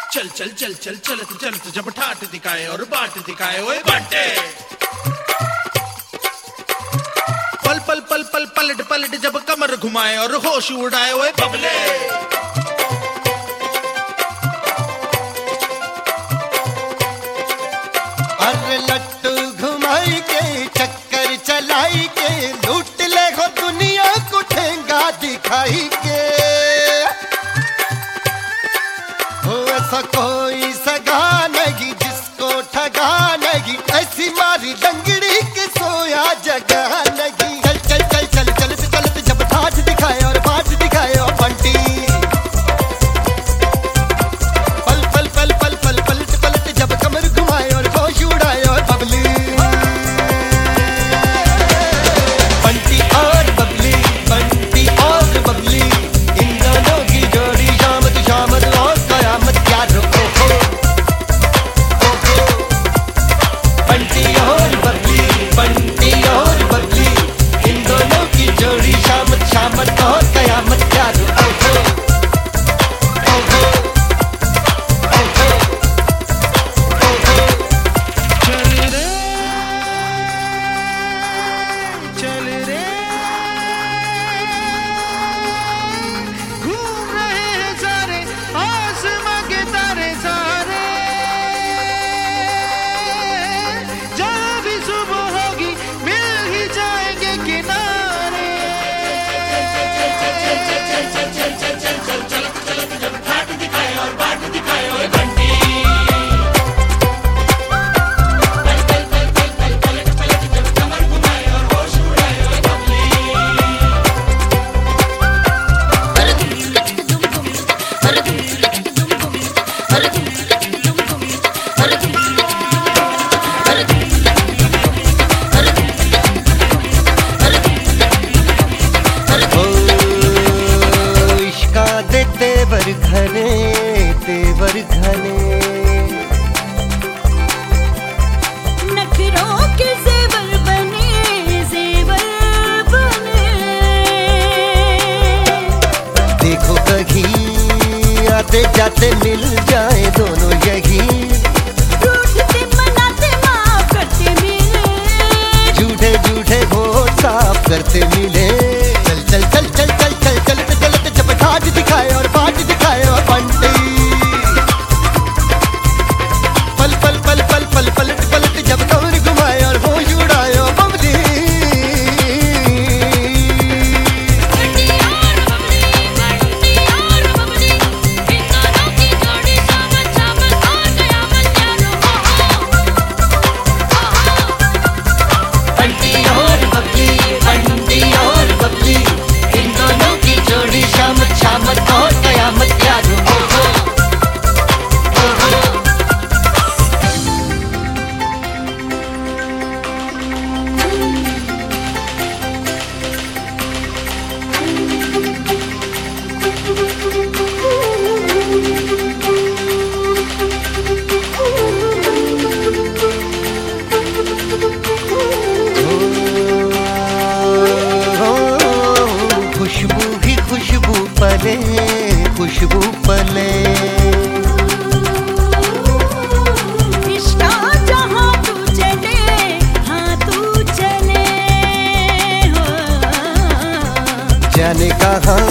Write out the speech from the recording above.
चल चल चल चल चलत चलत जब ठाट दिखाए और बाट दिखाए ओए बाटे। पल पल पल पल पलट पलट जब कमर घुमाए और होश उड़ाए ओए बबले। अरे लट्टू घुमाई के चक्कर चलाई के लूट ले हो दुनिया को ठेंगा दिखाई के। हो ऐसा कोई सगा नहीं जिसको ठगा नहीं, ऐसी मारी लंगड़ी के सोया जगह नहीं। चल चल चल चल चलत चलत जब ठाठ दिखाए और बाट दिखाए और बंटी। पल पल पल पल पल पलट पलट जब कमर घुमाए और होश उड़ाए और बबली। बंटी और बबली, बंटी और बबली, इन दोनों की जोड़ी शामत शामत और कयामत क्या रोको हो। बंटी और बबली, बंटी और बबली, इन दोनों की जोड़ी शामत शामत और कयामत क्या रोको हो। चल रे चल रे घूम रहे हैं सारे आसमां के तारे सारे। जहाँ भी सुबह होगी मिल ही जाएंगे किनारे। तेवर घने तेवर घने, नखरों के जेवर बने जेवर बने। देखो कहीं आते जाते मिल जाए दोनों यही, रूठते मनाते माफ करते मिले, झूठे झूठे होठ साफ करते मिले। चल चल चल चल चल चल चलते चलते जब ठाठ दिखाए और बाट दिखाए और बंटी। पल पल पल पल पल पलट पलट जब कमर घुमाए और होश उड़ाए और बबली। बंटी और बबली, इन दोनों की जोड़ी शामत शामत और कयामत क्या रोको हो। बंटी और बबली, बंटी और बबली, इन दोनों की जोड़ी शामत शामत और कयामत क्या रोको हो। खुशबू ही खुशबू पले, खुशबू पले। इश्क़ जहाँ तू चले, हाँ तू चले हो। जाने कहाँ